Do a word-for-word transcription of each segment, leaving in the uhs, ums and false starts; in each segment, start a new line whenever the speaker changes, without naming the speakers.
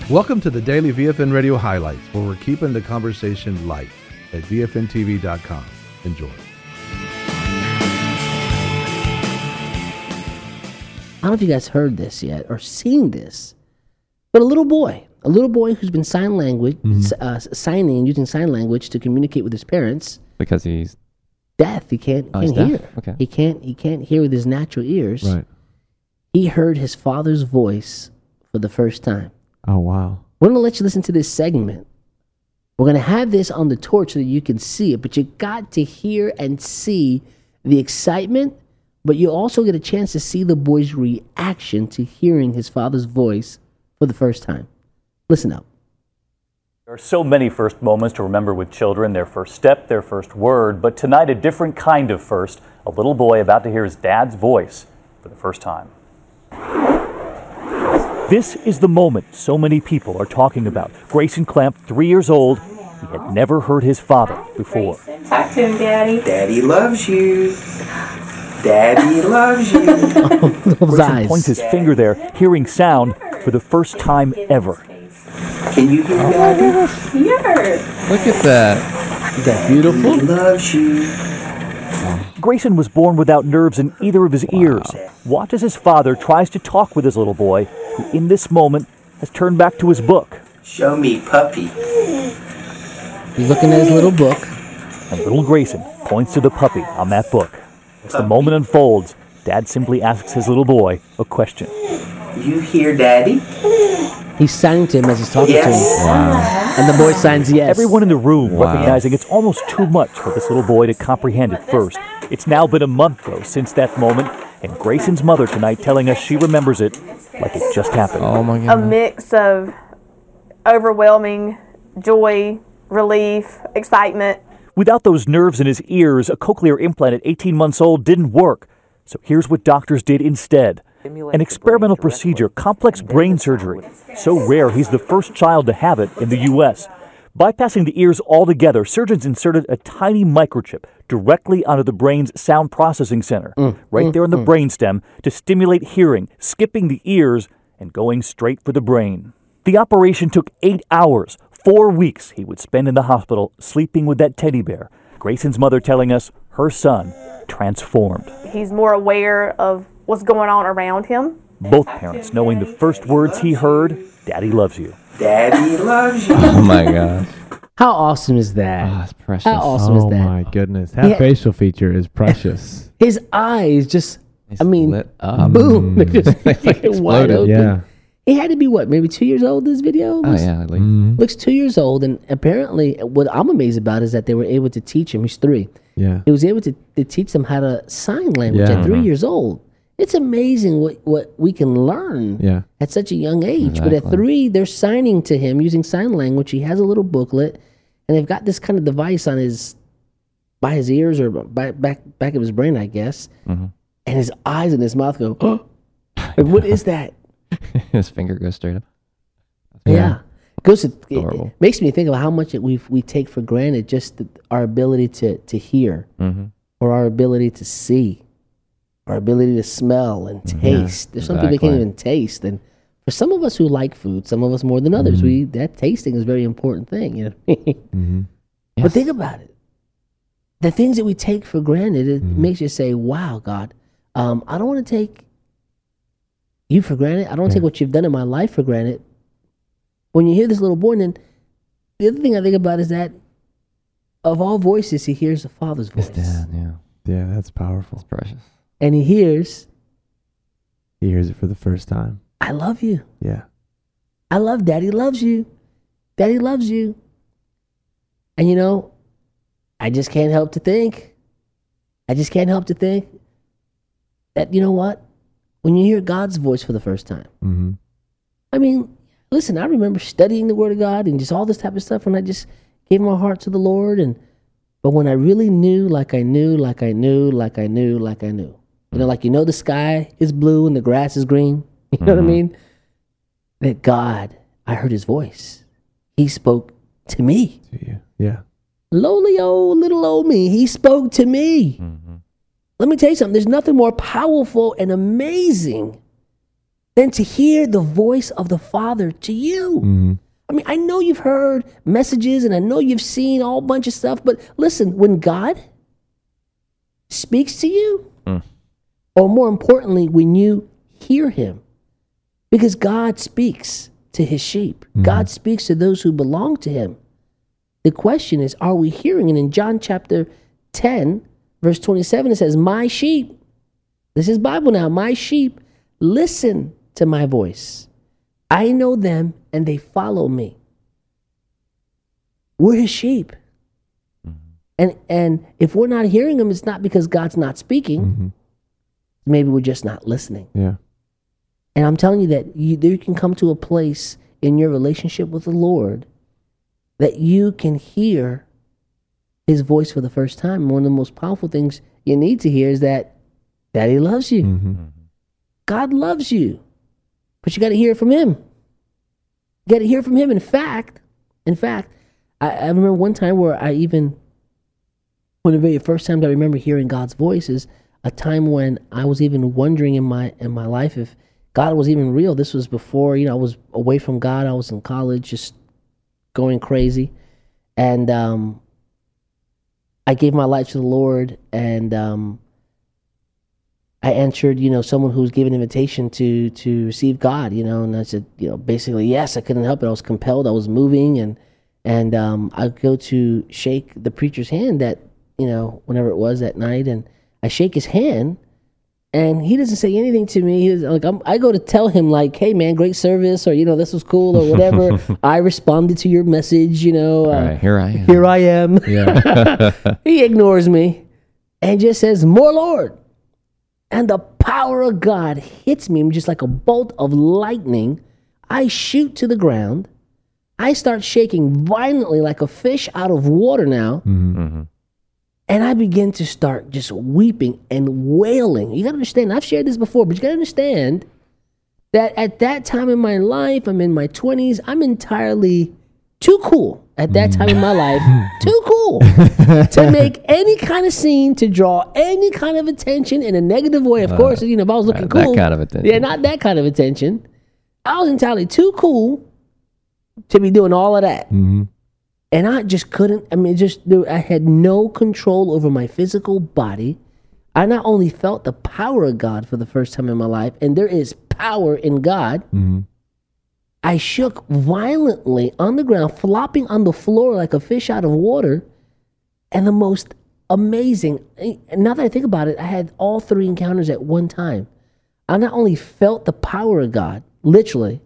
Welcome to the Daily V F N Radio Highlights, where we're keeping the conversation light at V F N T V dot com. Enjoy.
I don't know if you guys heard this yet or seen this, but a little boy, a little boy who's been sign language, mm-hmm. uh, signing, using sign language to communicate with his parents.
Because he's
deaf. He can't,
oh,
can't
he's
hear.
Deaf? Okay.
He can't, he can't hear with his natural ears.
Right.
He heard his father's voice for the first time.
Oh, wow.
We're going to let you listen to this segment. We're going to have this on the torch so that you can see it, but you got to hear and see the excitement, but you also get a chance to see the boy's reaction to hearing his father's voice for the first time. Listen up.
There are so many first moments to remember with children, their first step, their first word, but tonight a different kind of first, a little boy about to hear his dad's voice for the first time. This is the moment so many people are talking about. Grayson Clamp, three years old, he had never heard his father before.
Grayson, talk to him, Daddy.
Daddy loves you. Daddy loves you.
Oh,
Grayson
eyes.
points his finger there, hearing sound for the first time ever.
Can you hear Daddy?
Yes.
Look at that.
Is that beautiful?
He loves you.
Grayson was born without nerves in either of his ears. Watch as his father tries to talk with his little boy, who in this moment has turned back to his book.
Show me, puppy.
He's looking at his little book.
And little Grayson points to the puppy on that book. As the moment unfolds, Dad simply asks his little boy a question.
You hear Daddy?
He's signing to him as he's talking
Yes.
to him.
Wow.
And the boy signs yes.
Everyone in the room
Wow.
recognizing it's almost too much for this little boy to comprehend at first. It's now been a month, though, since that moment, and Grayson's mother tonight telling us she remembers it like it just happened.
Oh my
A
God.
mix of overwhelming joy, relief, excitement.
Without those nerves in his ears, a cochlear implant at eighteen months old didn't work. So here's what doctors did instead. An experimental procedure, complex brain surgery. So rare, he's the first child to have it in the U S Bypassing the ears altogether, surgeons inserted a tiny microchip directly onto the brain's sound processing center,
Mm,
right
mm,
there in the
mm.
brainstem, to stimulate hearing, skipping the ears and going straight for the brain. The operation took eight hours. Four weeks he would spend in the hospital sleeping with that teddy bear. Grayson's mother telling us her son transformed.
He's more aware of what's going on around him.
Both parents knowing the first words he heard, Daddy loves you.
Daddy loves you.
Oh my gosh.
How awesome is that?
Oh, that's precious.
How awesome is
Oh,
that?
my goodness. That
Yeah.
facial feature is precious.
His eyes just,
It's
I mean,
lit up.
boom. They just
They, like,
wide
exploded.
open.
Yeah.
He had to be, what, maybe two years old, this video?
Oh
Looks-
yeah, like,
Mhm.
Looks two years old, and apparently what I'm amazed about is that they were able to teach him. He's three.
Yeah.
He was able to, to teach them how to sign language
Yeah.
at three
Mhm.
years old. It's amazing what, what we can learn
Yeah.
at such a young age. But at
Exactly.
three, they're signing to him using sign language. He has a little booklet, and they've got this kind of device on his, by his ears or by, back back of his brain, I guess.
Mhm.
And his eyes and his mouth go, oh, like, what is that?
his finger goes straight up.
Yeah. It goes to, it,
Adorable.
it makes me think of how much it we we take for granted, just the, our ability to, to hear,
Mm-hmm.
or our ability to see, our ability to smell and taste. There's some people that can't
exactly.
even taste. And for some of us who like food, some of us more than others, we that tasting is a very important thing. You know?
Mm-hmm.
But think about it. The things that we take for granted, it
Mhm.
makes you say, wow, God, um, I don't want to take you for granted. I don't want to
Yeah.
take what you've done in my life for granted. When you hear this little boy, and then the other thing I think about is that of all voices, he hears the Father's voice.
His dad, yeah.
Yeah, that's powerful.
It's precious.
And he hears,
He hears it for the first time.
I love you.
Yeah.
I love Daddy loves you. Daddy loves you. And you know, I just can't help to think, I just can't help to think that, you know what? When you hear God's voice for the first time,
Mm-hmm.
I mean, listen, I remember studying the Word of God and just all this type of stuff, and I just gave my heart to the Lord. And but when I really knew, like I knew, like I knew, like I knew, like I knew, you know, like you know, the sky is blue and the grass is green. You know what I
Mhm.
mean? That God, I heard His voice. He spoke to me.
To you. Yeah.
Lowly old little old me. He spoke to me.
Mm-hmm.
Let me tell you something. There's nothing more powerful and amazing than to hear the voice of the Father to you.
Mm-hmm.
I mean, I know you've heard messages and I know you've seen a whole bunch of stuff, but listen, when God speaks to you,
Mm.
or more importantly, when you hear him, because God speaks to his sheep.
Mm-hmm.
God speaks to those who belong to him. The question is, are we hearing? And in John chapter ten, verse twenty-seven, it says, my sheep, this is Bible now, my sheep listen to my voice. I know them and they follow me. We're his sheep.
Mm-hmm.
And and if we're not hearing him, it's not because God's not speaking.
Mm-hmm.
Maybe we're just not listening.
Yeah.
And I'm telling you that you, you can come to a place in your relationship with the Lord that you can hear his voice for the first time. One of the most powerful things you need to hear is that Daddy loves you.
Mm-hmm.
God loves you. But you got to hear it from him. You got to hear from him. In fact, in fact, I, I remember one time where I even, one of the very first times I remember hearing God's voice is a time when I was even wondering in my in my life if God was even real. This was before, you know, I was away from God. I was in college, just going crazy. And um, I gave my life to the Lord, and um, I answered, you know, someone who was given an invitation to to receive God, you know, and I said, you know, basically, yes, I couldn't help it. I was compelled. I was moving, and and um, I go to shake the preacher's hand that, you know, whenever it was that night, and I shake his hand, and he doesn't say anything to me. He's like, I'm, I go to tell him, like, hey, man, great service, or, you know, this was cool, or whatever. I responded to your message, you know.
All
Uh,
right, here I am.
Here I am.
Yeah.
He ignores me and just says, more Lord. And the power of God hits me just like a bolt of lightning. I shoot to the ground. I start shaking violently like a fish out of water now.
Mm-hmm.
And I begin to start just weeping and wailing. You got to understand, I've shared this before, but you got to understand that at that time in my life, I'm in my twenties, I'm entirely too cool at that time in my life, too cool to make any kind of scene, to draw any kind of attention in a negative way. Of course, you know, if I was looking
that
cool.
kind of attention.
Yeah, not that kind of attention. I was entirely too cool to be doing all of that.
Mm-hmm.
And I just couldn't, I mean, just, I had no control over my physical body. I not only felt the power of God for the first time in my life, and there is power in God,
Mm-hmm.
I shook violently on the ground, flopping on the floor like a fish out of water. And the most amazing, and now that I think about it, I had all three encounters at one time. I not only felt the power of God, literally,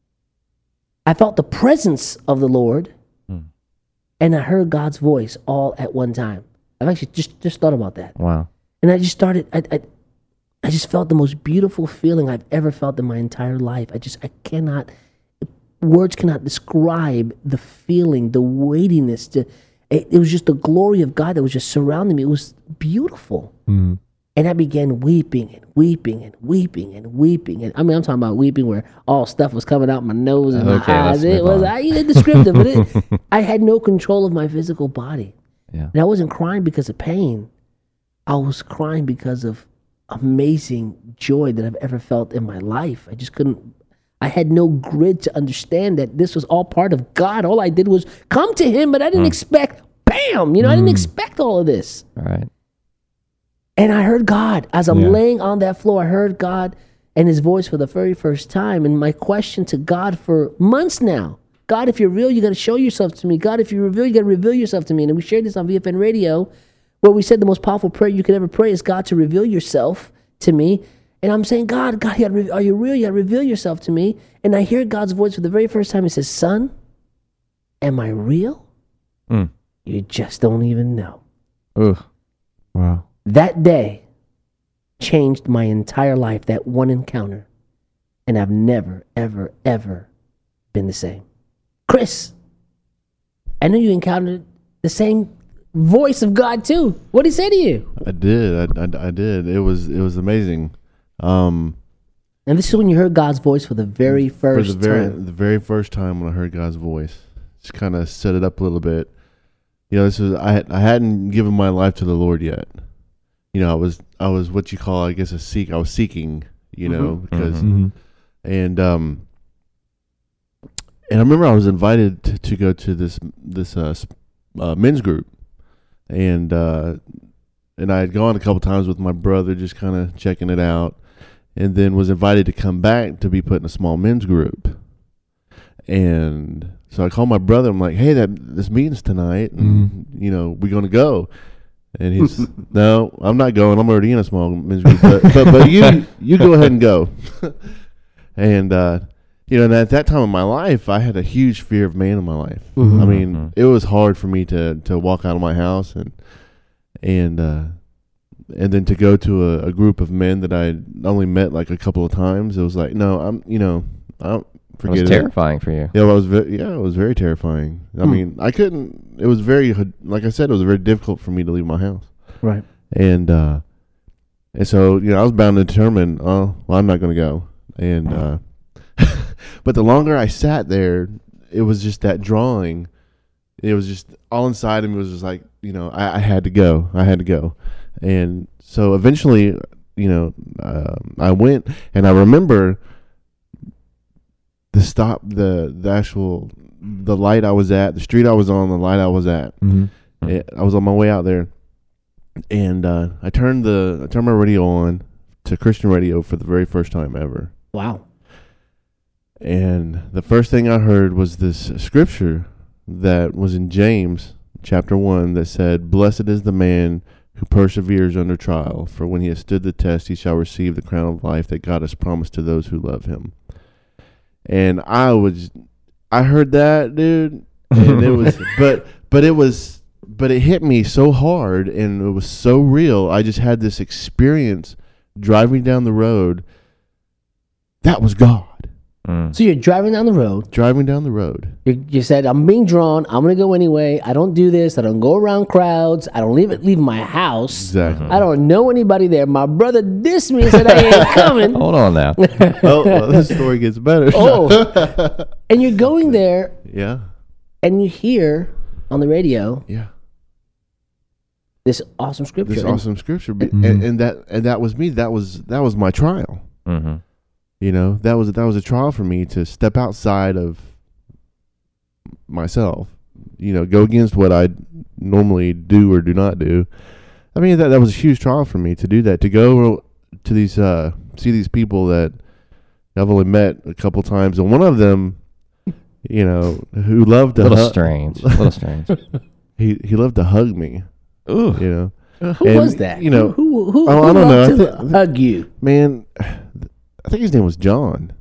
I felt the presence of the Lord, and I heard God's voice all at one time. I've actually just, just thought about that.
Wow.
And I just started, I, I, I just felt the most beautiful feeling I've ever felt in my entire life. I just, I cannot, words cannot describe the feeling, the weightiness. The, it, it was just the glory of God that was just surrounding me. It was beautiful.
Mm-hmm.
And I began weeping and weeping and weeping and weeping. And I mean, I'm talking about weeping where all stuff was coming out my nose and
Okay,
my
let's
eyes. It
move
was,
on.
I even descriptive, but it, I had no control of my physical body.
Yeah.
And I wasn't crying because of pain. I was crying because of amazing joy that I've ever felt in my life. I just couldn't, I had no grid to understand that this was all part of God. All I did was come to him, but I didn't
Mm.
expect, bam, you know, I didn't expect all of this.
All right.
And I heard God as I'm
Yeah.
laying on that floor. I heard God and his voice for the very first time. And my question to God for months now, God, if you're real, you got to show yourself to me. God, if you're real, you got to reveal yourself to me. And we shared this on V F N Radio, where we said the most powerful prayer you could ever pray is God to reveal yourself to me. And I'm saying, God, God, you gotta re- are you real? You got to reveal yourself to me. And I hear God's voice for the very first time. He says, son, am I real?
Mm.
You just don't even know.
Ooh.
Wow.
That day changed my entire life, that one encounter. And I've never, ever, ever been the same. Chris, I know you encountered the same voice of God too. What did he say to you?
I did. I, I, I did. It was it was amazing. Um,
And this is when you heard God's voice for the very first
for the very
time.
the very first time when I heard God's voice, just kind of set it up a little bit. You know, this was I had, I hadn't given my life to the Lord yet. You know, I was I was what you call, I guess, a seek. I was seeking. You know,
Mhm.
because
Mm-hmm.
and um, and I remember I was invited to, to go to this this uh, sp- uh, men's group, and uh, and I had gone a couple times with my brother, just kind of checking it out, and then was invited to come back to be put in a small men's group, and so I called my brother. I'm like, "Hey, that this meeting's tonight, and
Mm-hmm.
you know we're gonna go." And he's, "No, I'm not going. I'm already in a small men's group, but but, but you you go ahead and go." And uh, you know, and at that time in my life, I had a huge fear of man in my life.
Mhm.
I mean,
Mhm.
it was hard for me to to walk out of my house and and uh, and then to go to a, a group of men that I only met like a couple of times. It was like, no, I'm you know, I don't
It
forget
was
it.
terrifying for you.
Yeah, well, it was ve- yeah, it was very terrifying. I
Hmm.
mean, I couldn't. It was very, like I said, it was very difficult for me to leave my house.
Right.
And uh, and so you know, I was bound to determine, oh, well, I'm not going to go. And uh, but the longer I sat there, it was just that drawing. It was just all inside of me was just like, you know, I, I had to go. I had to go. And so eventually, you know, uh, I went, and I remember the stop, the the actual, the light I was at, the street I was on, the light I was at.
Mm-hmm.
It, I was on my way out there, and uh, I turned the I turned my radio on to Christian radio for the very first time ever.
Wow.
And the first thing I heard was this scripture that was in James chapter one that said, "Blessed is the man who perseveres under trial, for when he has stood the test, he shall receive the crown of life that God has promised to those who love him." And I was, I heard that, dude, and it was, but, but it was, but it hit me so hard, and it was so real. I just had this experience driving down the road. That was God.
Mm.
So you're driving down the road.
Driving down the road.
You, you said, "I'm being drawn. I'm going to go anyway. I don't do this. I don't go around crowds. I don't leave it, leave my house.
Exactly.
I don't know anybody there. My brother dissed me and said I ain't coming."
Hold on now.
Oh, well, this story gets better.
Oh. And you're going there,
Yeah.
and you hear on the radio
Yeah.
this awesome scripture.
This
And
awesome scripture, be-
Mhm.
and, and that and that was me. That was that was my trial.
Mm-hmm.
You know, that was that was a trial for me to step outside of myself. You know, go against what I normally do or do not do. I mean, that that was a huge trial for me to do that. To go to these uh, see these people that I've only met a couple times, and one of them, you know, who loved
A
to
little
hu-
strange. A little strange.
he he loved to hug me.
Ooh.
You know.
who
and,
was that?
you know,
who, who, who,
oh,
who
I don't know.
loved
I
to
thi-
hug you?
Man, I think his name was John.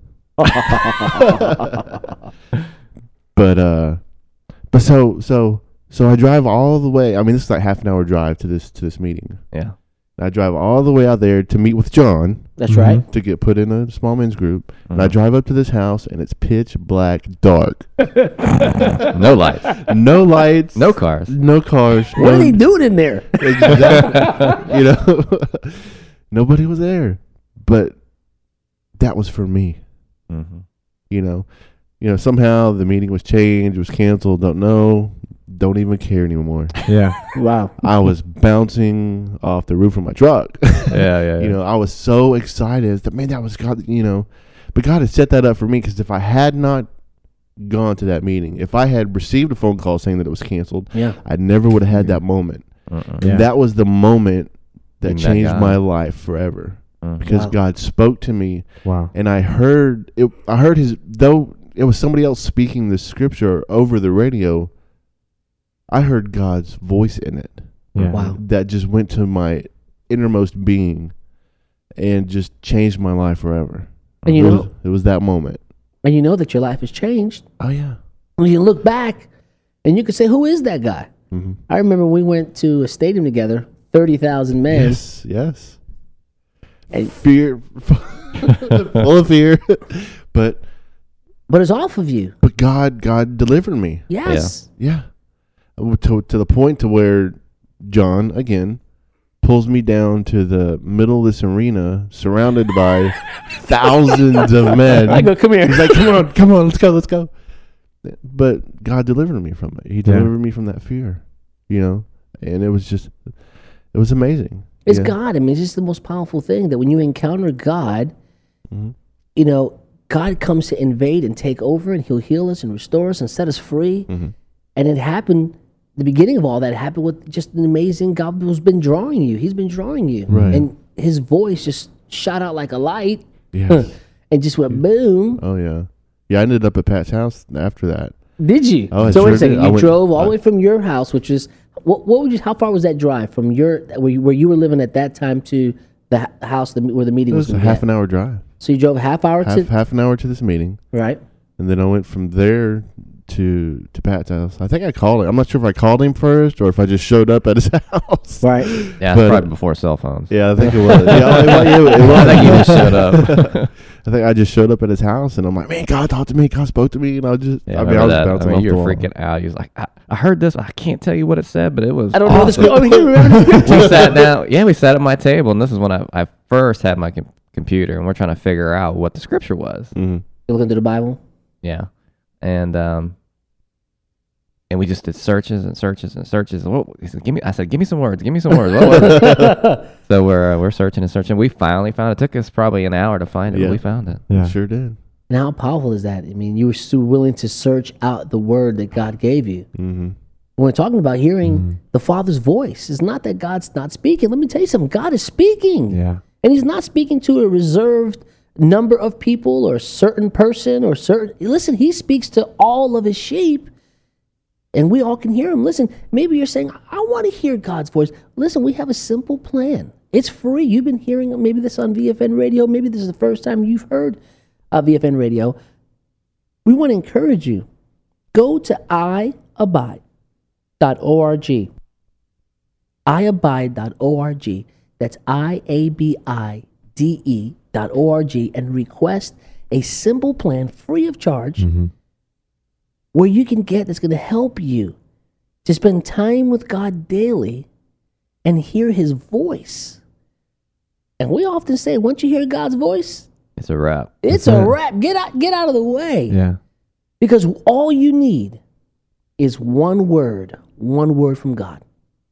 But uh, but so so so I drive all the way. I mean, this is like half an hour drive to this to this meeting.
Yeah.
I drive all the way out there to meet with John
That's right.
to get put in a small men's group. And I
Mhm.
drive up to this house, and it's pitch black, dark,
No lights.
no lights,
No cars.
no cars.
What
no-
are they doing in there?
Exactly. You know, nobody was there, but that was for me.
Mm-hmm.
You know, you know. Somehow the meeting was changed, was canceled. Don't know. Don't even care anymore.
Yeah.
Wow.
I was bouncing off the roof of my truck.
Yeah, yeah, yeah.
You know, I was so excited that man, that was God. You know, but God had set that up for me because if I had not gone to that meeting, if I had received a phone call saying that it was canceled,
Yeah.
I never would have had that moment.
Uh-uh.
Yeah.
And that was the moment that
Being that
changed
guy.
my life forever.
Mhm.
Because
Wow.
God spoke to me,
Wow.
and I heard it. I heard his, though it was somebody else speaking the scripture over the radio, I heard God's voice in it.
Yeah.
Wow.
That just went to my innermost being and just changed my life forever.
And you
it
know-
was, it was that moment.
And you know that your life has changed.
Oh yeah.
When you look back, and you can say, "Who is that guy?"
Mm-hmm.
I remember we went to a stadium together, thirty thousand men.
Yes, yes.
And-
Fear, full of fear, but
But it's off of you.
but God, God delivered me.
Yes.
Yeah, to to the point to where John again pulls me down to the middle of this arena, surrounded by thousands of men.
I go, "Come here."
He's like, "Come on, come on, let's go, let's go." But God delivered me from it. He delivered me from that fear, you know, and it was just, it was amazing.
It's
Yeah.
God. I mean, it's just the most powerful thing that when you encounter God,
Mhm.
you know, God comes to invade and take over, and he'll heal us and restore us and set us free.
Mm-hmm.
And it happened, the beginning of all that happened with just an amazing God who's been drawing you. He's been drawing you.
Right.
And his voice just shot out like a light
Yes.
and just went boom.
Oh, yeah. Yeah, I ended up at Pat's house after that.
Did you?
Oh, I
so wait
sure
a second.
did. I
You
went-
drove all the
I-
way from your house, which is, what, what would you, how far was that drive from your, where you, where you were living at that time to the h- house the, where the meeting
It
was
was a
going to be
half
at?
an hour drive.
So you drove a half hour
Half,
to,
half an hour to this meeting.
right?
And then I went from there to to Pat's house. I think I called him. I'm not sure if I called him first or if I just showed up at his house.
Right.
Yeah,
But-
it's probably before cell phones.
Yeah, I think it was. Yeah, it, was- it, it was.
I think you just showed up.
I think I just showed up at his house, and I'm like, man, God talked to me. God spoke to me, and I just,
Yeah,
I mean, I
remember
was
that.
bouncing
I mean,
off
you
the
were
wall.
freaking out. He was like, I, I heard this. I can't tell you what it said, but it was
I don't know the
awesome.
script. Oh, you remember the script?
We sat down. Yeah, we sat at my table, and this is when I, I first had my com- computer, and we're trying to figure out what the scripture was.
Mm-hmm.
You looking through the Bible?
Yeah, and um, and we just did searches and searches and searches. What, he said, "Give me." I said, "Give me some words. Give me some words." What was it? So we're uh, we're searching and searching. We finally found it. Took us probably an hour to find it,
Yeah.
but we found it.
Yeah. Sure did.
And how powerful is that? I mean, you were so willing to search out the word that God gave you.
Mm-hmm.
When we're talking about hearing the Father's voice, it's not that God's not speaking. Let me tell you something. God is speaking.
Yeah.
And he's not speaking to a reserved number of people or a certain person or certain. Listen, he speaks to all of his sheep, and we all can hear him. Listen, maybe you're saying, I want to hear God's voice. Listen, we have a simple plan. It's free. You've been hearing maybe this on V F N Radio. Maybe this is the first time you've heard uh, V F N Radio. We want to encourage you. Go to I abide dot org. I abide dot org. That's I A B I D E dot org, and request a simple plan free of charge where you can get that's going to help you to spend time with God daily and hear his voice. And we often say, once you hear God's voice,
It's a wrap.
it's
That's
a
it.
wrap. Get out, get out of the way.
Yeah.
Because all you need is one word, one word from God.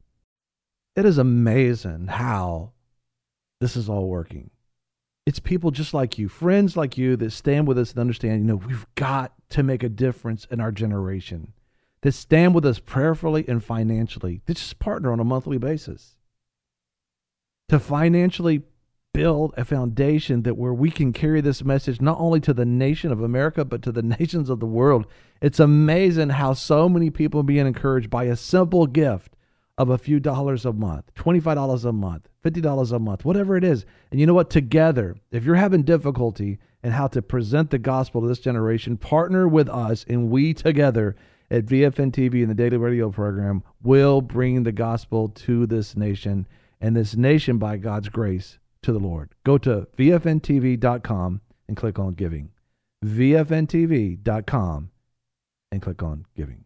It is amazing how this is all working. It's people just like you, friends like you, that stand with us and understand, you know, we've got to make a difference in our generation, that stand with us prayerfully and financially, that just partner on a monthly basis to financially build a foundation that where we can carry this message not only to the nation of America, but to the nations of the world. It's amazing how so many people are being encouraged by a simple gift of a few dollars a month, twenty-five dollars a month, fifty dollars a month, whatever it is. And you know what? Together, if you're having difficulty in how to present the gospel to this generation, partner with us, and we together at V F N T V and the Daily Radio program will bring the gospel to this nation, and this nation, by God's grace, to the Lord. Go to V F N T V dot com and click on giving. V F N T V dot com and click on giving.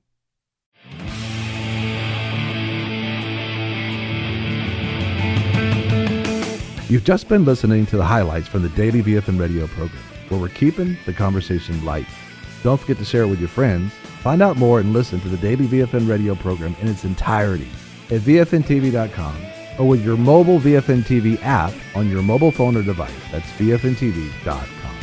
You've just been listening to the highlights from the Daily V F N Radio program, where we're keeping the conversation light. Don't forget to share it with your friends. Find out more and listen to the Daily V F N Radio program in its entirety at V F N T V dot com or with your mobile V F N T V app on your mobile phone or device. That's V F N T V dot com.